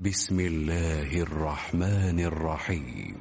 بسم الله الرحمن الرحيم.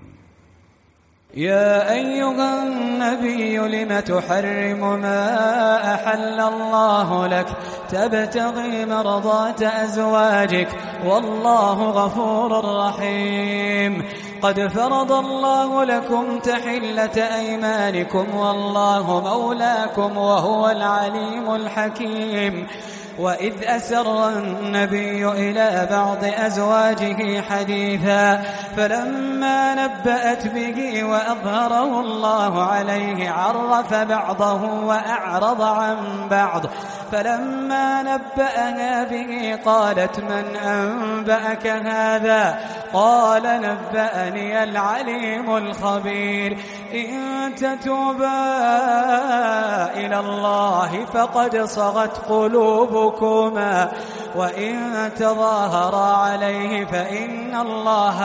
يا أيها النبي لم تحرم ما أحل الله لك تبتغي مرضات أزواجك والله غفور رحيم. قد فرض الله لكم تحلة أيمانكم والله مولاكم وهو العليم الحكيم. وإذ أسر النبي إلى بعض أزواجه حديثا فلما نبأت به وأظهره الله عليه عرف بعضه وأعرض عن بعض. فلما نبأها به قالت من أنبأك هذا؟ قال نبأني العليم الخبير. إن تتوبا إلى الله فقد صغت قلوبكما وإن تظاهرا عليه فإن الله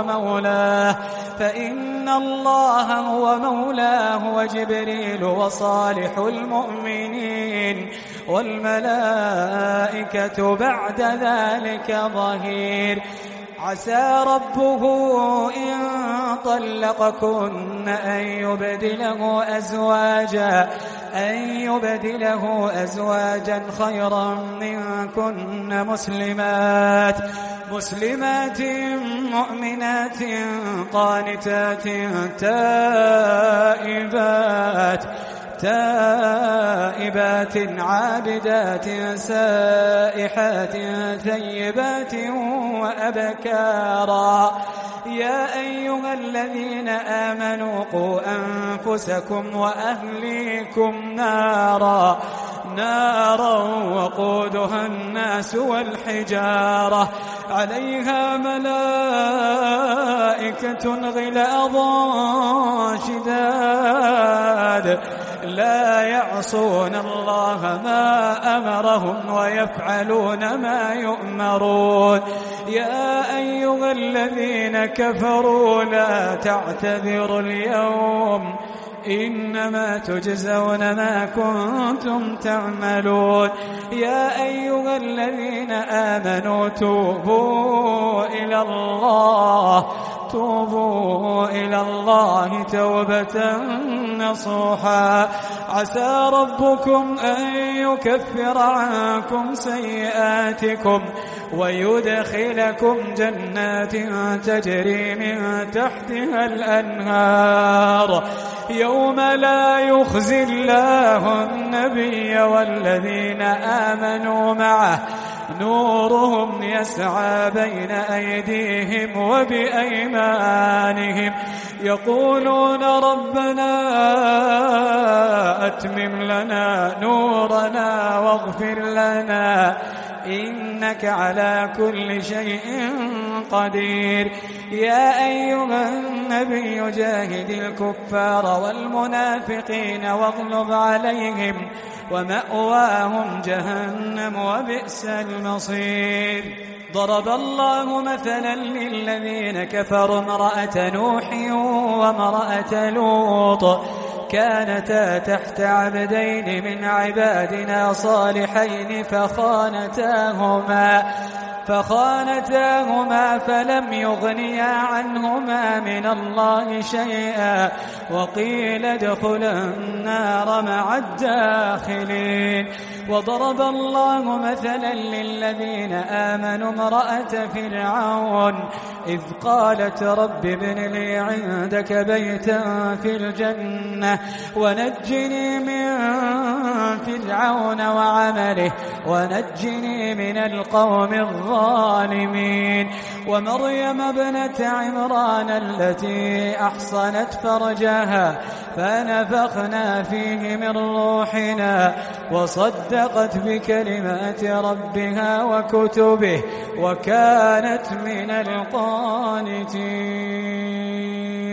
هو مولاه وجبريل وصالح المؤمنين والملائكة بعد ذلك ظهير. عسى ربه إن طلقكن أن يبدله أزواجا خيرا منكن مسلمات مؤمنات قانتات تائبات عابدات سائحات ثيبات وأبكارا. يا أيها الذين آمنوا قوا أنفسكم وأهليكم نارا وقودها الناس والحجارة عليها ملائكة غلاظ شداد لا يعصون الله ما أمرهم ويفعلون ما يؤمرون. يا أيها الذين كفروا لا تعتذروا اليوم إنما تجزون ما كنتم تعملون. يا أيها الذين آمنوا توبوا إلى الله توبة نصوحا. عسى ربكم أن يكفر عنكم سيئاتكم ويدخلكم جنات تجري من تحتها الأنهار يوم لا يخزي الله النبي والذين آمنوا معه نورهم يسعى بين أيديهم وبأيمانهم يقولون ربنا أتمم لنا نورنا واغفر لنا إنك على كل شيء قدير. يا أيها النبي جاهد الكفار والمنافقين واغلظ عليهم ومأواهم جهنم وبئس المصير. ضرب الله مثلا للذين كفروا امرأة نوح وامرأة لوط كانتا تحت عبدين من عبادنا صالحين فخانتاهما فلم يغنيا عنهما من الله شيئا وقيل ادخلا النار مع الداخلين. وضرب الله مثلا للذين آمنوا امرأة فرعون إذ قالت رب ابن لي عندك بيتا في الجنة ونجني من فرعون وعمله ونجني من القوم الظالمين. ومريم ابنة عمران التي أحصنت فرجها فنفخنا فيه من روحنا وصدقت بكلمات ربها وكتبه وكانت من القانتين.